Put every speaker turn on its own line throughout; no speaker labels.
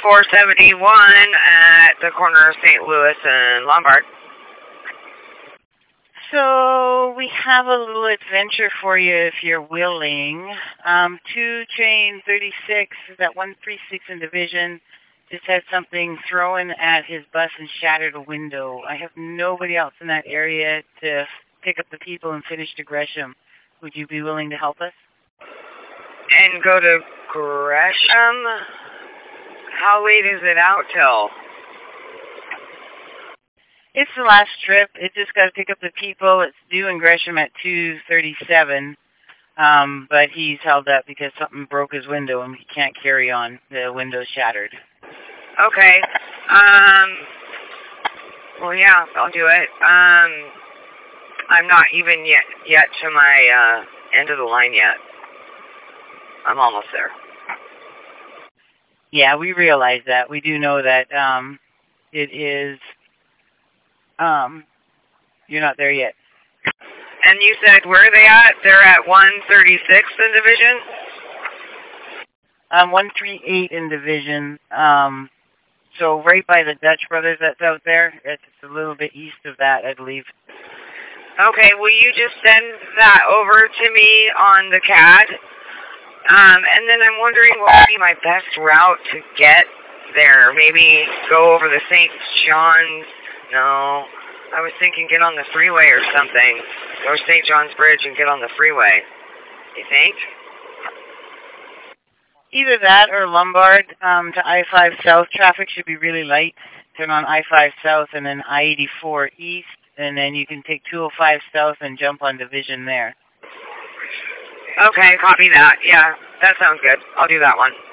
471 at the corner of St. Louis and Lombard.
So we have a little adventure for you if you're willing. 2 Train 36, that 136 in Division, just had something thrown at his bus and shattered a window. I have nobody else in that area to pick up the people and finish to Gresham. Would you be willing to help us?
And go to Gresham? How late is it out till?
It's the last trip. It just got to pick up the people. It's due in Gresham at 2:37, but he's held up because something broke his window and he can't carry on. The window's shattered.
Okay. Well, yeah, I'll do it. I'm not even yet to my end of the line yet. I'm almost there.
Yeah, we realize that. We do know that it is... you're not there yet.
And you said, where are they at? They're at 136th in Division?
138 in Division. So right by the Dutch Brothers that's out there. It's a little bit east of that, I believe.
Okay, will you just send that over to me on the CAD? And then I'm wondering what would be my best route to get there. Maybe go over the St. John's. No, I was thinking get on the freeway or something. Or St. John's Bridge and get on the freeway. You think?
Either that or Lombard to I-5 South. Traffic should be really light. Turn on I-5 South and then I-84 East. And then you can take 205 South and jump on Division there.
Okay, copy that. Yeah, that sounds good. I'll do that one.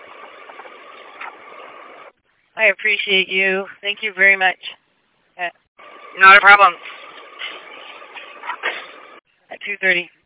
I appreciate you. Thank you very much.
Not a problem.
At 2:30.